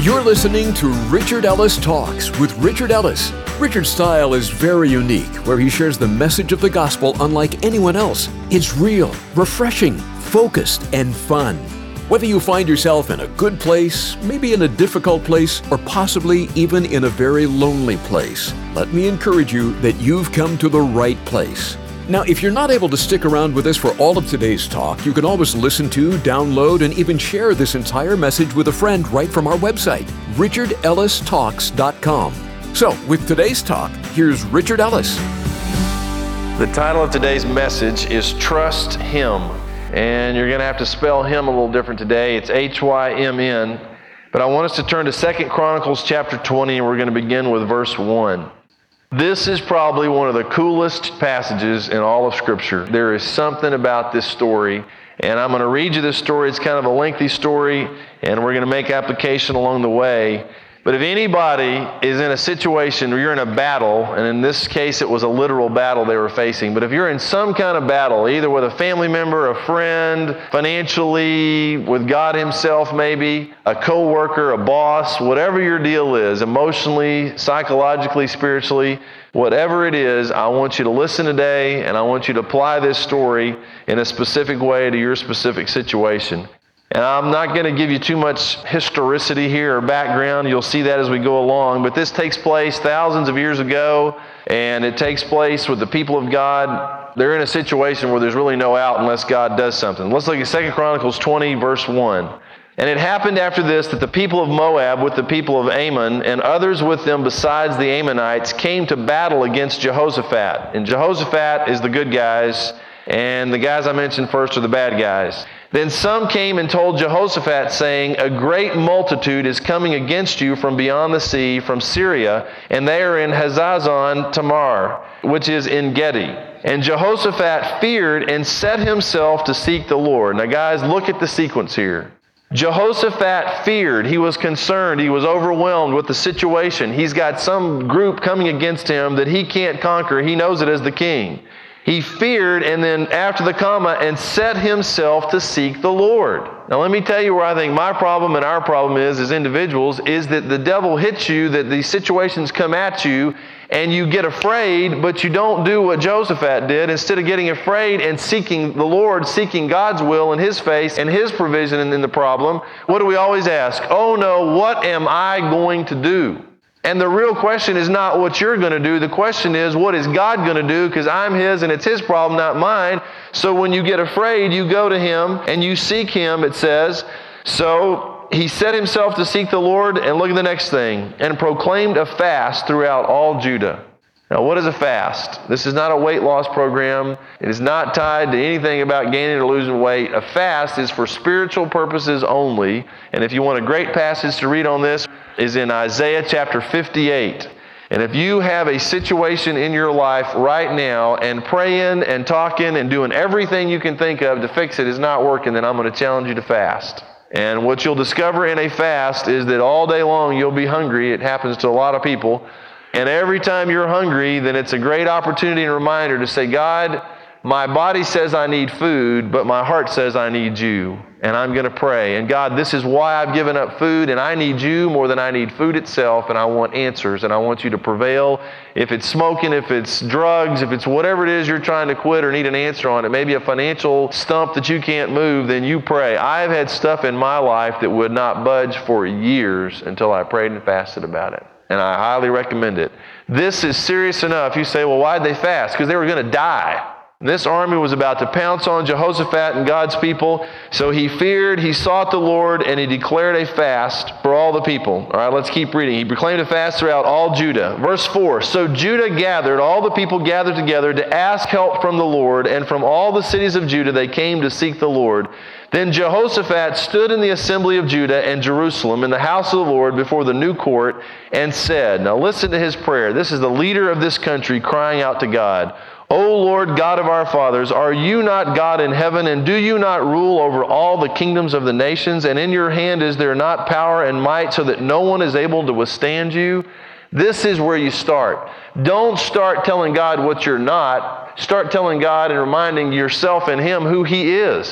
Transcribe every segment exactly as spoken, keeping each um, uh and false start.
You're listening to Richard Ellis Talks with Richard Ellis. Richard's style is very unique, where he shares the message of the gospel unlike anyone else. It's real, refreshing, focused, and fun. Whether you find yourself in a good place, maybe in a difficult place, or possibly even in a very lonely place, let me encourage you that you've come to the right place. Now, if you're not able to stick around with us for all of today's talk, you can always listen to, download, and even share this entire message with a friend right from our website, richard ellis talks dot com. So, with today's talk, here's Richard Ellis. The title of today's message is Trust Him. And you're going to have to spell Him a little different today. It's H Y M N. But I want us to turn to Second Chronicles chapter twenty, and we're going to begin with verse one. This is probably one of the coolest passages in all of Scripture. There is something about this story, and I'm going to read you this story. It's kind of a lengthy story, and we're going to make application along the way. But if anybody is in a situation where you're in a battle, and in this case it was a literal battle they were facing, but if you're in some kind of battle, either with a family member, a friend, financially, with God Himself maybe, a co-worker, a boss, whatever your deal is, emotionally, psychologically, spiritually, whatever it is, I want you to listen today, and I want you to apply this story in a specific way to your specific situation. And I'm not going to give you too much historicity here or background. You'll see that as we go along. But this takes place thousands of years ago, and it takes place with the people of God. They're in a situation where there's really no out unless God does something. Let's look at Second Chronicles twenty, verse one. And it happened after this that the people of Moab with the people of Ammon and others with them besides the Ammonites came to battle against Jehoshaphat. And Jehoshaphat is the good guys, and the guys I mentioned first are the bad guys. Then some came and told Jehoshaphat, saying, A great multitude is coming against you from beyond the sea, from Syria, and they are in Hazazon Tamar, which is En Gedi. And Jehoshaphat feared and set himself to seek the Lord. Now guys, look at the sequence here. Jehoshaphat feared. He was concerned. He was overwhelmed with the situation. He's got some group coming against him that he can't conquer. He knows it as the king. He feared, and then after the comma, and set himself to seek the Lord. Now let me tell you where I think my problem and our problem is as individuals, is that the devil hits you, that these situations come at you, and you get afraid, but you don't do what Jehoshaphat did. Instead of getting afraid and seeking the Lord, seeking God's will and His face and His provision in the problem, what do we always ask? Oh no, what am I going to do? And the real question is not what you're going to do. The question is, what is God going to do? Because I'm His and it's His problem, not mine. So when you get afraid, you go to Him and you seek Him, it says. So he set himself to seek the Lord, and look at the next thing, and proclaimed a fast throughout all Judah. Now, what is a fast? This is not a weight loss program. It is not tied to anything about gaining or losing weight. A fast is for spiritual purposes only. And if you want a great passage to read on this, is in Isaiah chapter fifty-eight. And if you have a situation in your life right now and praying and talking and doing everything you can think of to fix it is not working, then I'm going to challenge you to fast. And what you'll discover in a fast is that all day long you'll be hungry. It happens to a lot of people. And every time you're hungry, then it's a great opportunity and reminder to say, God, my body says I need food, but my heart says I need you. And I'm going to pray. And God, this is why I've given up food, and I need you more than I need food itself, and I want answers, and I want you to prevail. If it's smoking, if it's drugs, if it's whatever it is you're trying to quit or need an answer on, it may be a financial stump that you can't move, then you pray. I've had stuff in my life that would not budge for years until I prayed and fasted about it. And I highly recommend it. This is serious enough. You say, well, why'd they fast? Because they were going to die. This army was about to pounce on Jehoshaphat and God's people. So he feared, he sought the Lord, and he declared a fast for all the people. All right, let's keep reading. He proclaimed a fast throughout all Judah. Verse four, so Judah gathered, all the people gathered together to ask help from the Lord, and from all the cities of Judah they came to seek the Lord. Then Jehoshaphat stood in the assembly of Judah and Jerusalem in the house of the Lord before the new court and said, now listen to his prayer. This is the leader of this country crying out to God. O Lord God of our fathers, are you not God in heaven, and do you not rule over all the kingdoms of the nations? And in your hand is there not power and might, so that no one is able to withstand you? This is where you start. Don't start telling God what you're not. Start telling God and reminding yourself and Him who He is.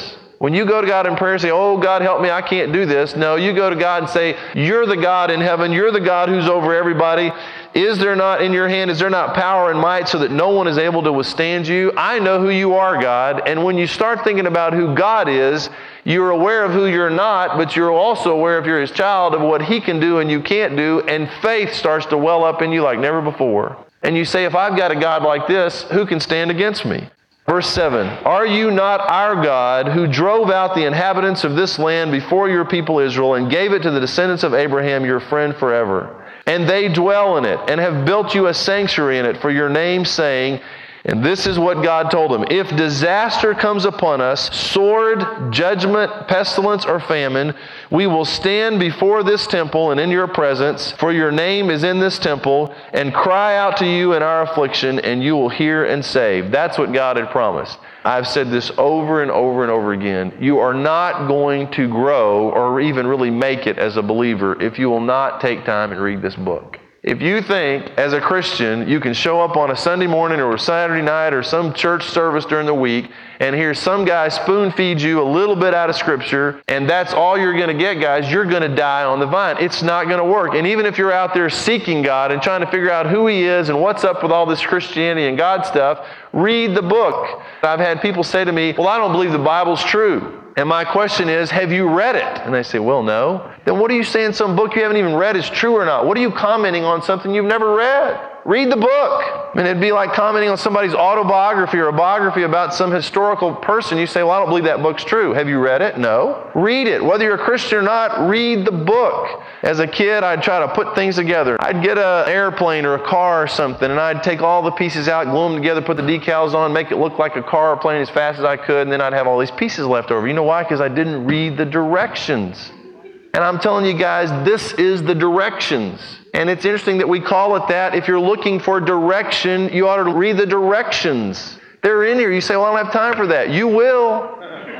When you go to God in prayer and say, oh, God, help me, I can't do this. No, you go to God and say, you're the God in heaven. You're the God who's over everybody. Is there not in your hand, is there not power and might so that no one is able to withstand you? I know who you are, God. And when you start thinking about who God is, you're aware of who you're not, but you're also aware if you're His child of what He can do and you can't do. And faith starts to well up in you like never before. And you say, if I've got a God like this, who can stand against me? Verse seven, are you not our God who drove out the inhabitants of this land before your people Israel and gave it to the descendants of Abraham, your friend forever? And they dwell in it and have built you a sanctuary in it for your name, saying, and this is what God told them, if disaster comes upon us, sword, judgment, pestilence, or famine, we will stand before this temple and in your presence, for your name is in this temple, and cry out to you in our affliction, and you will hear and save. That's what God had promised. I've said this over and over and over again. You are not going to grow or even really make it as a believer if you will not take time and read this book. If you think, as a Christian, you can show up on a Sunday morning or a Saturday night or some church service during the week and hear some guy spoon feed you a little bit out of Scripture, and that's all you're going to get, guys, you're going to die on the vine. It's not going to work. And even if you're out there seeking God and trying to figure out who He is and what's up with all this Christianity and God stuff, read the book. I've had people say to me, well, I don't believe the Bible's true. And my question is, have you read it? And they say, well, no. Then what are you saying some book you haven't even read is true or not? What are you commenting on something you've never read? Read the book. I mean, it'd be like commenting on somebody's autobiography or a biography about some historical person. You say, well, I don't believe that book's true. Have you read it? No. Read it. Whether you're a Christian or not, read the book. As a kid, I'd try to put things together. I'd get an airplane or a car or something, and I'd take all the pieces out, glue them together, put the decals on, make it look like a car or plane as fast as I could, and then I'd have all these pieces left over. You know why? Because I didn't read the directions. And I'm telling you guys, this is the directions. And it's interesting that we call it that. If you're looking for direction, you ought to read the directions. They're in here. You say, well, I don't have time for that. You will.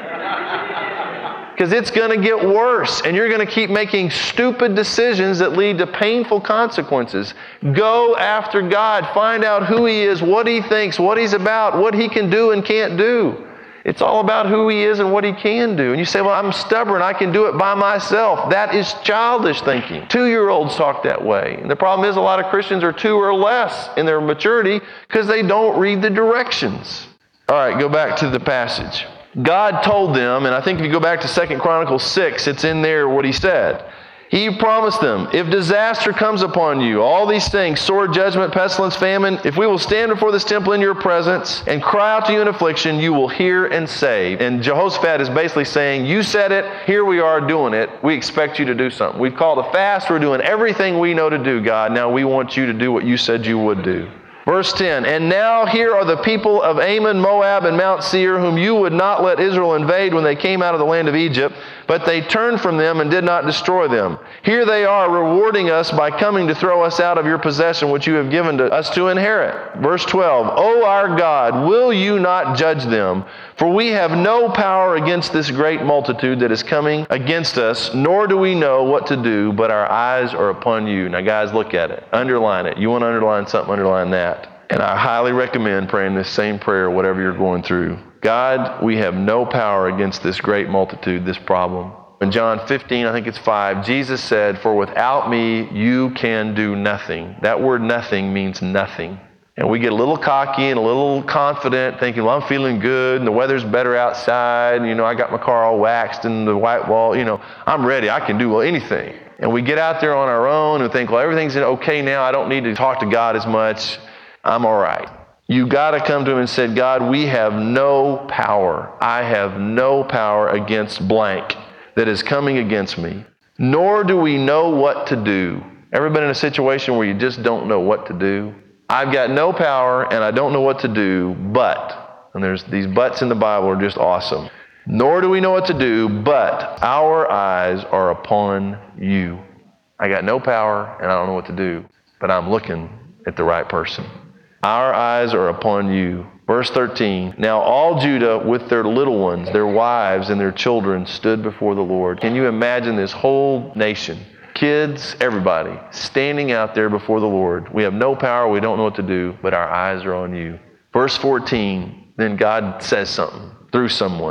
Because it's going to get worse. And you're going to keep making stupid decisions that lead to painful consequences. Go after God. Find out who He is, what He thinks, what He's about, what He can do and can't do. It's all about who He is and what He can do. And you say, well, I'm stubborn. I can do it by myself. That is childish thinking. Two-year-olds talk that way. And the problem is a lot of Christians are two or less in their maturity because they don't read the directions. All right, go back to the passage. God told them, and I think if you go back to Second Chronicles six, it's in there what He said. He promised them, if disaster comes upon you, all these things, sword, judgment, pestilence, famine, if we will stand before this temple in your presence and cry out to you in affliction, you will hear and save. And Jehoshaphat is basically saying, you said it, here we are doing it. We expect you to do something. We've called a fast. We're doing everything we know to do, God. Now we want you to do what you said you would do. Verse ten, and now here are the people of Ammon, Moab, and Mount Seir, whom you would not let Israel invade when they came out of the land of Egypt, but they turned from them and did not destroy them. Here they are rewarding us by coming to throw us out of your possession, which you have given to us to inherit. Verse twelve, O our God, will you not judge them? For we have no power against this great multitude that is coming against us, nor do we know what to do, but our eyes are upon you. Now guys, look at it. Underline it. You want to underline something, underline that. And I highly recommend praying this same prayer, whatever you're going through. God, we have no power against this great multitude, this problem. In John fifteen, I think it's five, Jesus said, for without me, you can do nothing. That word nothing means nothing. And we get a little cocky and a little confident, thinking, well, I'm feeling good, and the weather's better outside, and, you know, I got my car all waxed and the white wall, you know, I'm ready, I can do well, anything. And we get out there on our own and think, well, everything's okay now, I don't need to talk to God as much, I'm all right. You got to come to Him and say, God, we have no power. I have no power against blank that is coming against me, nor do we know what to do. Ever been in a situation where you just don't know what to do? I've got no power and I don't know what to do, but, and there's these buts in the Bible are just awesome. Nor do we know what to do, but our eyes are upon you. I got no power and I don't know what to do, but I'm looking at the right person. Our eyes are upon you. Verse thirteen, now all Judah with their little ones, their wives and their children stood before the Lord. Can you imagine this whole nation, kids, everybody, standing out there before the Lord? We have no power, we don't know what to do, but our eyes are on you. Verse fourteen, then God says something through someone.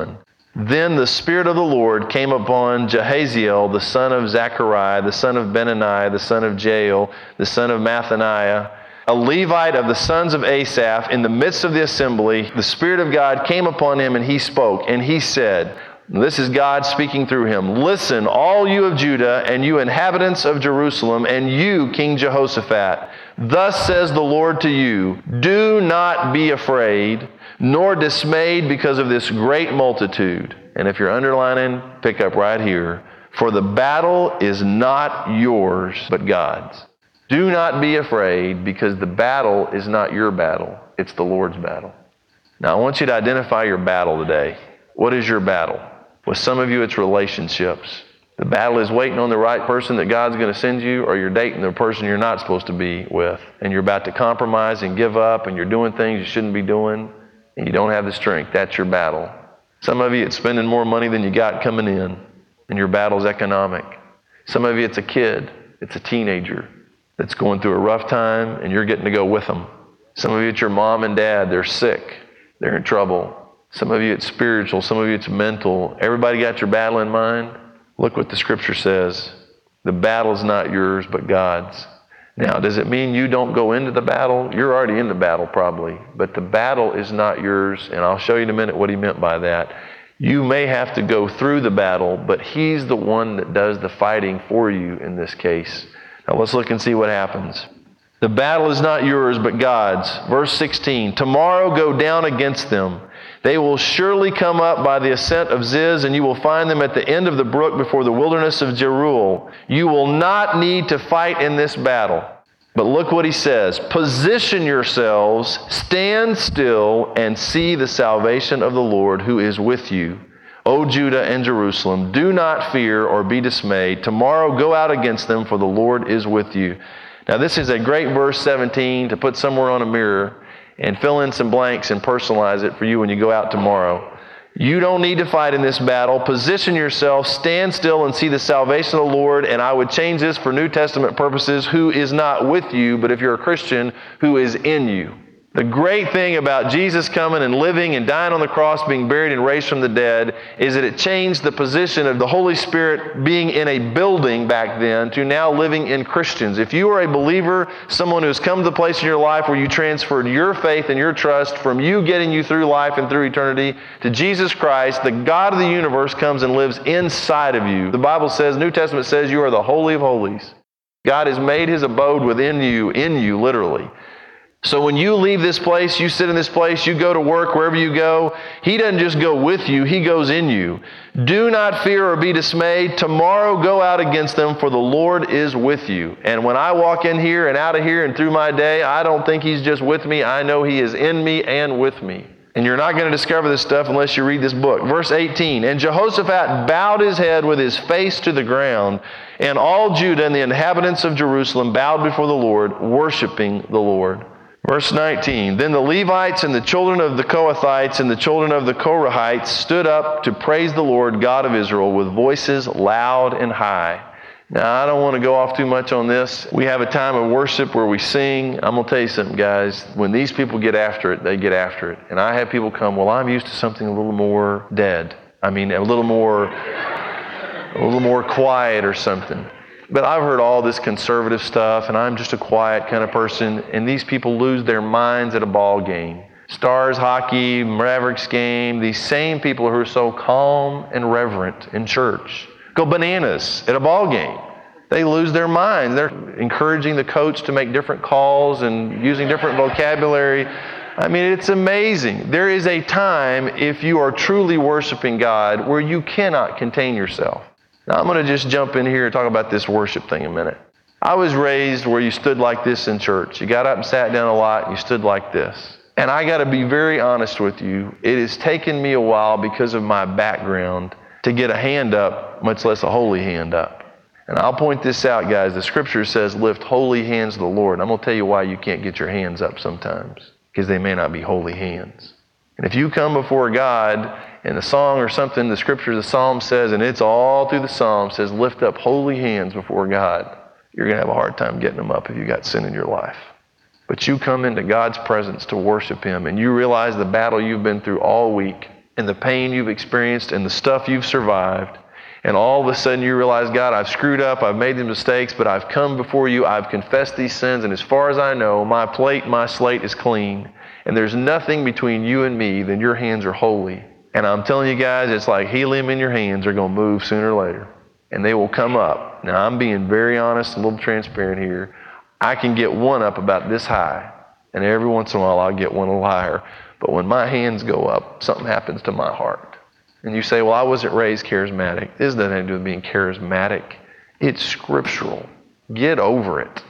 Then the Spirit of the Lord came upon Jahaziel, the son of Zechariah, the son of Benaniah, the son of Jael, the son of Mathaniah, a Levite of the sons of Asaph, in the midst of the assembly. The Spirit of God came upon him, and he spoke, and he said, this is God speaking through him, listen, all you of Judah, and you inhabitants of Jerusalem, and you, King Jehoshaphat, thus says the Lord to you, do not be afraid, nor dismayed because of this great multitude. And if you're underlining, pick up right here. For the battle is not yours, but God's. Do not be afraid, because the battle is not your battle. It's the Lord's battle. Now, I want you to identify your battle today. What is your battle? With some of you, it's relationships. The battle is waiting on the right person that God's going to send you, or you're dating the person you're not supposed to be with, and you're about to compromise and give up, and you're doing things you shouldn't be doing, and you don't have the strength. That's your battle. Some of you, it's spending more money than you got coming in, and your battle's economic. Some of you, it's a kid, it's a teenager that's going through a rough time, and you're getting to go with them. Some of you, it's your mom and dad. They're sick. They're in trouble. Some of you, it's spiritual. Some of you, it's mental. Everybody got your battle in mind? Look what the Scripture says. The battle is not yours, but God's. Now, does it mean you don't go into the battle? You're already in the battle, probably. But the battle is not yours, and I'll show you in a minute what he meant by that. You may have to go through the battle, but he's the one that does the fighting for you in this case. Now, let's look and see what happens. The battle is not yours, but God's. Verse sixteen, tomorrow go down against them. They will surely come up by the ascent of Ziz, and you will find them at the end of the brook before the wilderness of Jeruel. You will not need to fight in this battle. But look what he says. Position yourselves, stand still, and see the salvation of the Lord who is with you. O Judah and Jerusalem, do not fear or be dismayed. Tomorrow go out against them, for the Lord is with you. Now this is a great verse seventeen to put somewhere on a mirror and fill in some blanks and personalize it for you when you go out tomorrow. You don't need to fight in this battle. Position yourself, stand still, and see the salvation of the Lord. And I would change this for New Testament purposes, who is not with you, but if you're a Christian, who is in you. The great thing about Jesus coming and living and dying on the cross, being buried and raised from the dead, is that it changed the position of the Holy Spirit being in a building back then to now living in Christians. If you are a believer, someone who has come to the place in your life where you transferred your faith and your trust from you getting you through life and through eternity to Jesus Christ, the God of the universe comes and lives inside of you. The Bible says, New Testament says, you are the Holy of Holies. God has made His abode within you, in you, literally. So when you leave this place, you sit in this place, you go to work, wherever you go, He doesn't just go with you, He goes in you. Do not fear or be dismayed. Tomorrow go out against them, for the Lord is with you. And when I walk in here and out of here and through my day, I don't think He's just with me. I know He is in me and with me. And you're not going to discover this stuff unless you read this book. Verse eighteen, and Jehoshaphat bowed his head with his face to the ground, and all Judah and the inhabitants of Jerusalem bowed before the Lord, worshiping the Lord. Verse nineteen, then the Levites and the children of the Kohathites and the children of the Korahites stood up to praise the Lord God of Israel with voices loud and high. Now, I don't want to go off too much on this. We have a time of worship where we sing. I'm going to tell you something, guys. When these people get after it, they get after it. And I have people come, well, I'm used to something a little more dead. I mean, a little more, a little more quiet or something. But I've heard all this conservative stuff, and I'm just a quiet kind of person, and these people lose their minds at a ball game. Stars hockey, Mavericks game, these same people who are so calm and reverent in church go bananas at a ball game. They lose their minds. They're encouraging the coach to make different calls and using different vocabulary. I mean, it's amazing. There is a time, if you are truly worshiping God, where you cannot contain yourself. Now, I'm going to just jump in here and talk about this worship thing a minute. I was raised where you stood like this in church. You got up and sat down a lot, and you stood like this. And I got to be very honest with you. It has taken me a while because of my background to get a hand up, much less a holy hand up. And I'll point this out, guys. The Scripture says, lift holy hands to the Lord. And I'm going to tell you why you can't get your hands up sometimes, because they may not be holy hands. And if you come before God, and the song or something, the Scripture, the Psalm says, and it's all through the Psalm, says, lift up holy hands before God. You're going to have a hard time getting them up if you got sin in your life. But you come into God's presence to worship Him, and you realize the battle you've been through all week, and the pain you've experienced and the stuff you've survived, and all of a sudden you realize, God, I've screwed up, I've made the mistakes, but I've come before you, I've confessed these sins, and as far as I know, my plate, my slate is clean, and there's nothing between you and me, then your hands are holy. And I'm telling you guys, it's like helium in your hands are going to move sooner or later, and they will come up. Now, I'm being very honest, a little transparent here. I can get one up about this high, and every once in a while I'll get one a little higher. But when my hands go up, something happens to my heart. And you say, well, I wasn't raised charismatic. This doesn't have to do with being charismatic. It's scriptural. Get over it.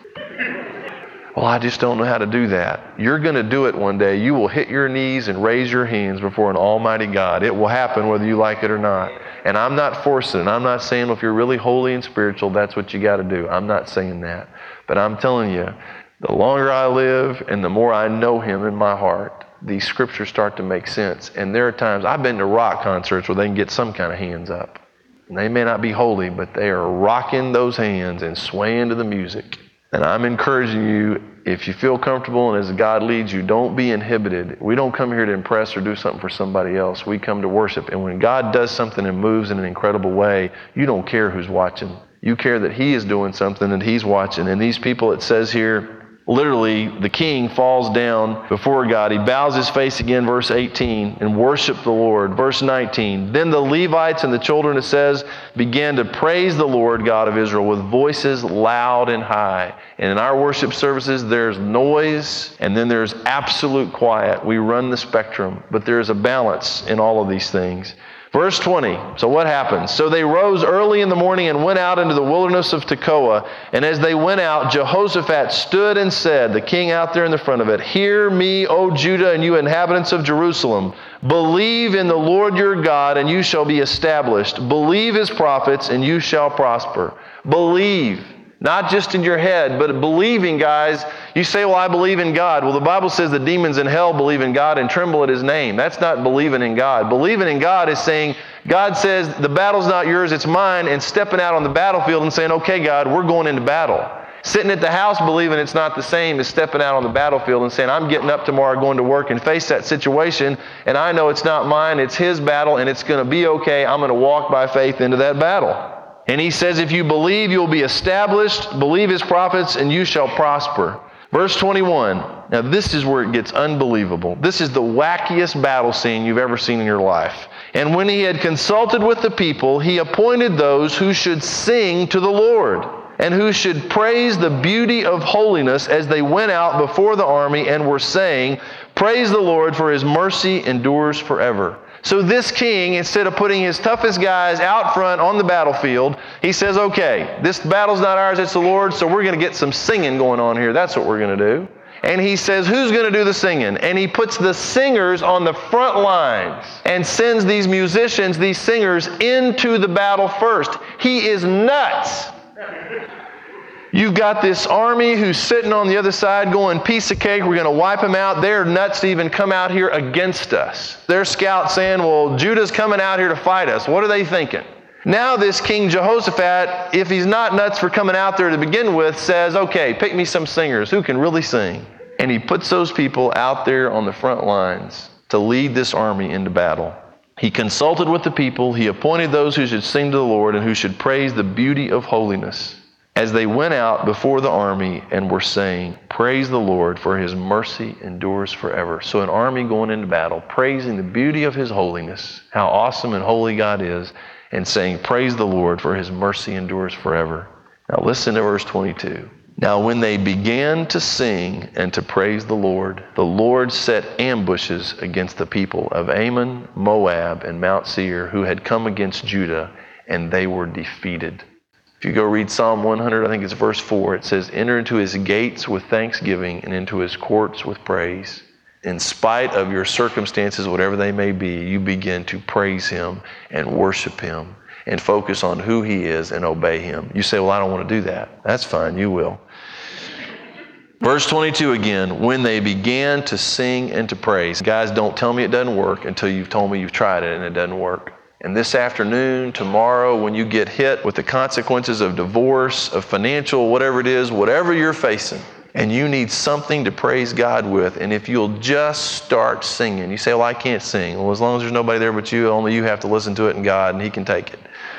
Well, I just don't know how to do that. You're going to do it one day. You will hit your knees and raise your hands before an almighty God. It will happen whether you like it or not. And I'm not forcing it. I'm not saying, well, if you're really holy and spiritual, that's what you got to do. I'm not saying that. But I'm telling you, the longer I live and the more I know Him in my heart, these scriptures start to make sense. And there are times, I've been to rock concerts where they can get some kind of hands up. And they may not be holy, but they are rocking those hands and swaying to the music. And I'm encouraging you, if you feel comfortable and as God leads you, don't be inhibited. We don't come here to impress or do something for somebody else. We come to worship. And when God does something and moves in an incredible way, you don't care who's watching. You care that He is doing something and He's watching. And these people, it says here, literally, the king falls down before God. He bows his face again, verse eighteen, and worship the Lord. Verse nineteen, then the Levites and the children, it says, began to praise the Lord God of Israel with voices loud and high. And in our worship services, there's noise and then there's absolute quiet. We run the spectrum, but there's a balance in all of these things. Verse twenty, so what happens? So they rose early in the morning and went out into the wilderness of Tekoa. And as they went out, Jehoshaphat stood and said, the king out there in the front of it, hear me, O Judah, and you inhabitants of Jerusalem. Believe in the Lord your God, and you shall be established. Believe His prophets, and you shall prosper. Believe. Not just in your head, but believing, guys. You say, well, I believe in God. Well, the Bible says the demons in hell believe in God and tremble at His name. That's not believing in God. Believing in God is saying, God says, the battle's not yours, it's mine, and stepping out on the battlefield and saying, okay, God, we're going into battle. Sitting at the house believing it's not the same as stepping out on the battlefield and saying, I'm getting up tomorrow, going to work and face that situation, and I know it's not mine, it's His battle, and it's going to be okay. I'm going to walk by faith into that battle. And He says, if you believe, you'll be established. Believe His prophets, and you shall prosper. Verse twenty-one. Now this is where it gets unbelievable. This is the wackiest battle scene you've ever seen in your life. And when he had consulted with the people, he appointed those who should sing to the Lord, and who should praise the beauty of holiness as they went out before the army and were saying, praise the Lord, for His mercy endures forever. So this king, instead of putting his toughest guys out front on the battlefield, he says, okay, this battle's not ours, it's the Lord's, so we're going to get some singing going on here. That's what we're going to do. And he says, who's going to do the singing? And he puts the singers on the front lines and sends these musicians, these singers, into the battle first. He is nuts. You've got this army who's sitting on the other side going, piece of cake, we're going to wipe them out. They're nuts to even come out here against us. Their scouts saying, well, Judah's coming out here to fight us. What are they thinking? Now this King Jehoshaphat, if he's not nuts for coming out there to begin with, says, okay, pick me some singers who can really sing. And he puts those people out there on the front lines to lead this army into battle. He consulted with the people. He appointed those who should sing to the Lord and who should praise the beauty of holiness as they went out before the army and were saying, praise the Lord, for His mercy endures forever. So an army going into battle, praising the beauty of His holiness, how awesome and holy God is, and saying, praise the Lord, for His mercy endures forever. Now listen to verse twenty-two. Now when they began to sing and to praise the Lord, the Lord set ambushes against the people of Ammon, Moab, and Mount Seir, who had come against Judah, and they were defeated. If you go read Psalm one hundred, I think it's verse four, it says, enter into His gates with thanksgiving and into His courts with praise. In spite of your circumstances, whatever they may be, you begin to praise Him and worship Him and focus on who He is and obey Him. You say, well, I don't want to do that. That's fine, you will. Verse twenty-two again, when they began to sing and to praise. Guys, don't tell me it doesn't work until you've told me you've tried it and it doesn't work. And this afternoon, tomorrow, when you get hit with the consequences of divorce, of financial, whatever it is, whatever you're facing, and you need something to praise God with, and if you'll just start singing. You say, well, I can't sing. Well, as long as there's nobody there but you, only you have to listen to it and God, and He can take it.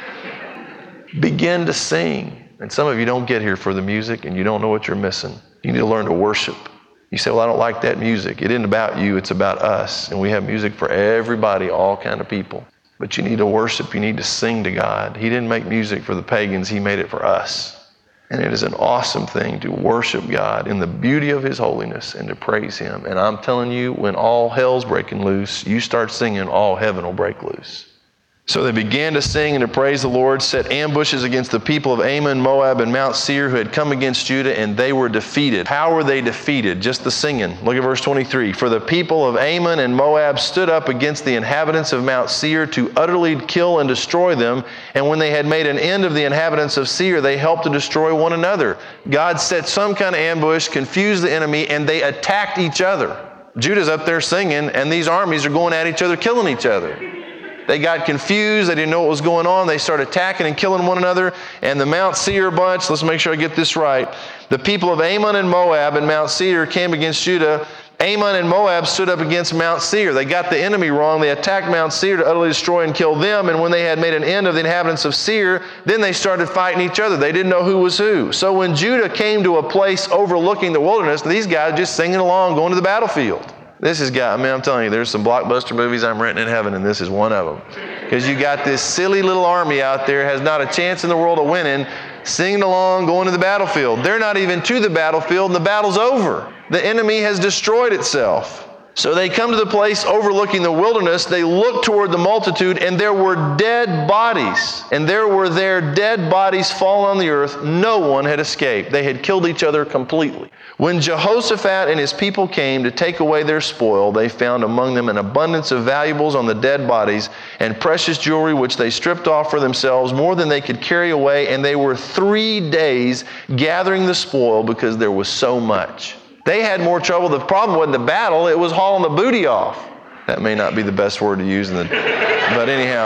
Begin to sing. And some of you don't get here for the music, and you don't know what you're missing. You need to learn to worship. You say, well, I don't like that music. It isn't about you, it's about us. And we have music for everybody, all kind of people. But you need to worship, you need to sing to God. He didn't make music for the pagans, He made it for us. And it is an awesome thing to worship God in the beauty of His holiness and to praise Him. And I'm telling you, when all hell's breaking loose, you start singing, all heaven will break loose. So they began to sing and to praise the Lord, set ambushes against the people of Ammon, Moab, and Mount Seir who had come against Judah, and they were defeated. How were they defeated? Just the singing. Look at verse twenty-three. For the people of Ammon and Moab stood up against the inhabitants of Mount Seir to utterly kill and destroy them. And when they had made an end of the inhabitants of Seir, they helped to destroy one another. God set some kind of ambush, confused the enemy, and they attacked each other. Judah's up there singing, and these armies are going at each other, killing each other. They got confused. They didn't know what was going on. They started attacking and killing one another. And the Mount Seir bunch, let's make sure I get this right. The people of Ammon and Moab and Mount Seir came against Judah. Ammon and Moab stood up against Mount Seir. They got the enemy wrong. They attacked Mount Seir to utterly destroy and kill them. And when they had made an end of the inhabitants of Seir, then they started fighting each other. They didn't know who was who. So when Judah came to a place overlooking the wilderness, these guys just singing along, going to the battlefield. This is got, I mean, I'm telling you, there's some blockbuster movies I'm renting in heaven, and this is one of them. Because you got this silly little army out there, has not a chance in the world of winning, singing along, going to the battlefield. They're not even to the battlefield, and the battle's over. The enemy has destroyed itself. So they come to the place overlooking the wilderness. They look toward the multitude, and there were dead bodies. And there were there dead bodies fallen on the earth. No one had escaped. They had killed each other completely. When Jehoshaphat and his people came to take away their spoil, they found among them an abundance of valuables on the dead bodies and precious jewelry which they stripped off for themselves, more than they could carry away. And they were three days gathering the spoil because there was so much. They had more trouble. The problem wasn't the battle, it was hauling the booty off. That may not be the best word to use, in the, but anyhow.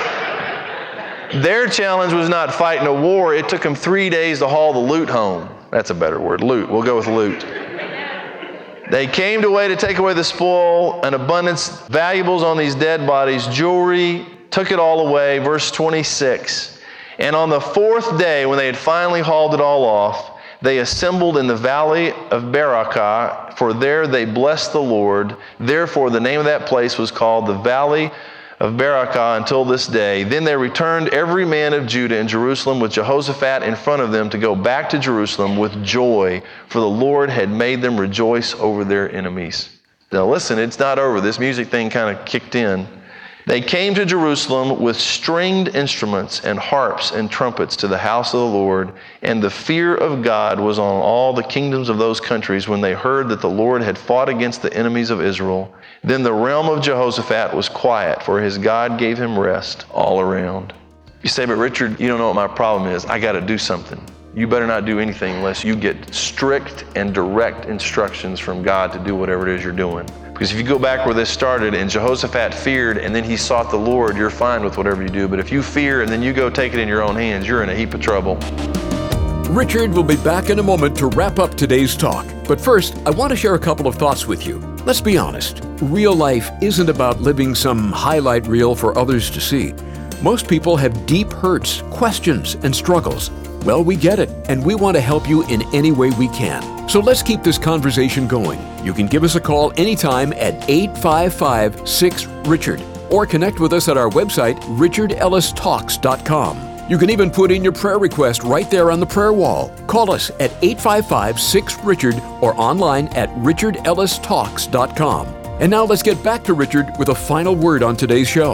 Their challenge was not fighting a war. It took them three days to haul the loot home. That's a better word, loot. We'll go with loot. They came to away to take away the spoil, an abundance, valuables on these dead bodies, jewelry, took it all away. Verse twenty-six. And on the fourth day, when they had finally hauled it all off, they assembled in the valley of Berakah, for there they blessed the Lord. Therefore, the name of that place was called the Valley of Berakah until this day. Then they returned every man of Judah and Jerusalem with Jehoshaphat in front of them to go back to Jerusalem with joy, for the Lord had made them rejoice over their enemies. Now listen, it's not over. This music thing kind of kicked in. They came to Jerusalem with stringed instruments and harps and trumpets to the house of the Lord, and the fear of God was on all the kingdoms of those countries when they heard that the Lord had fought against the enemies of Israel. Then the realm of Jehoshaphat was quiet, for his God gave him rest all around. You say, but Richard, you don't know what my problem is. I got to do something. You better not do anything unless you get strict and direct instructions from God to do whatever it is you're doing. Because if you go back where this started and Jehoshaphat feared and then he sought the Lord, you're fine with whatever you do. But if you fear and then you go take it in your own hands, you're in a heap of trouble. Richard will be back in a moment to wrap up today's talk. But first, I want to share a couple of thoughts with you. Let's be honest. Real life isn't about living some highlight reel for others to see. Most people have deep hurts, questions, and struggles. Well, we get it, and we want to help you in any way we can. So let's keep this conversation going. You can give us a call anytime at eight five five, six, Richard or connect with us at our website, richard ellis talks dot com. You can even put in your prayer request right there on the prayer wall. Call us at eight five five, six, Richard or online at richard ellis talks dot com. And now let's get back to Richard with a final word on today's show.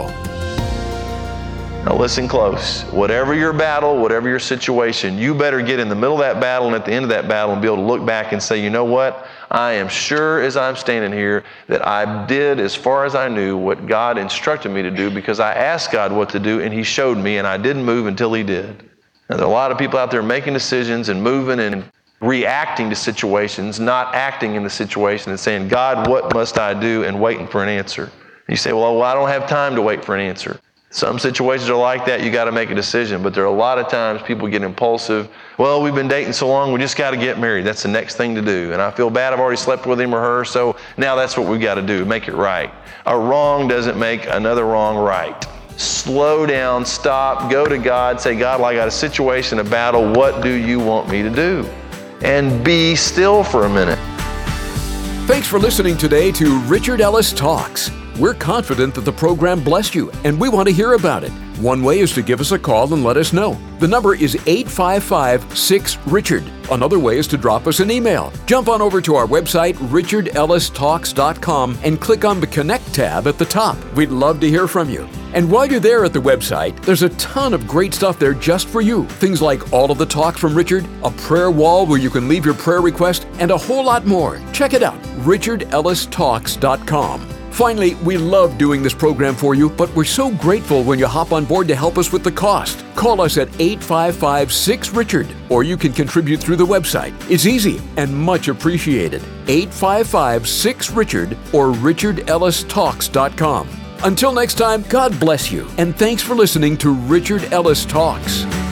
Now listen close. Whatever your battle, whatever your situation, you better get in the middle of that battle and at the end of that battle and be able to look back and say, you know what? I am sure as I'm standing here that I did as far as I knew what God instructed me to do because I asked God what to do and He showed me and I didn't move until He did. Now, there are a lot of people out there making decisions and moving and reacting to situations, not acting in the situation and saying, God, what must I do? And waiting for an answer. You say, well, well, I don't have time to wait for an answer. Some situations are like that. You got to make a decision. But there are a lot of times people get impulsive. Well, we've been dating so long, we just got to get married. That's the next thing to do. And I feel bad I've already slept with him or her, so now that's what we've got to do, make it right. A wrong doesn't make another wrong right. Slow down, stop, go to God, say, God, well, I got a situation, a battle. What do you want me to do? And be still for a minute. Thanks for listening today to Richard Ellis Talks. We're confident that the program blessed you, and we want to hear about it. One way is to give us a call and let us know. The number is eight five five, six, Richard. Another way is to drop us an email. Jump on over to our website, richard ellis talks dot com, and click on the Connect tab at the top. We'd love to hear from you. And while you're there at the website, there's a ton of great stuff there just for you. Things like all of the talks from Richard, a prayer wall where you can leave your prayer request, and a whole lot more. Check it out, richard ellis talks dot com. Finally, we love doing this program for you, but we're so grateful when you hop on board to help us with the cost. Call us at eight five five, six, Richard, or you can contribute through the website. It's easy and much appreciated. eight five five, six, Richard or richard ellis talks dot com. Until next time, God bless you, and thanks for listening to Richard Ellis Talks.